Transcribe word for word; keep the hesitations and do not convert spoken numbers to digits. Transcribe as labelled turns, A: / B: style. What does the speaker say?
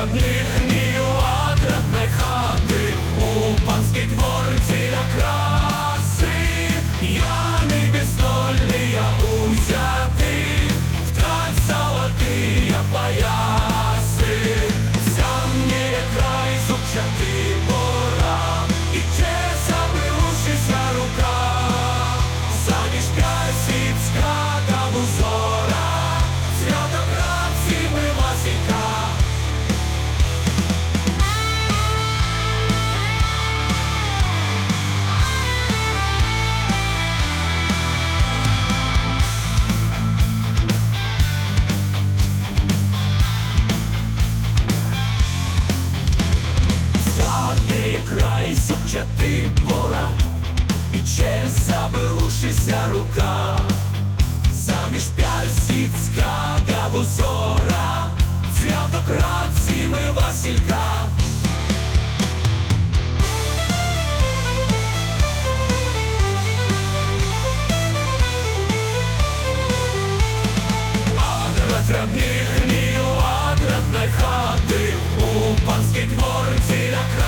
A: ветряних отрадной хаты, у панской дворцы красы, яны бездольные узяты, в ткань золотые поясы. Сямнее край зубчатый пора, и че забывшийся рука, заміж п'ять скакав узора, святоград зими Василька. Край зубчатий двора, і че забившися рука, заміж п'ять скакав узора, святоград зими Василька. Ветряних отрадной хаты, у панській дворці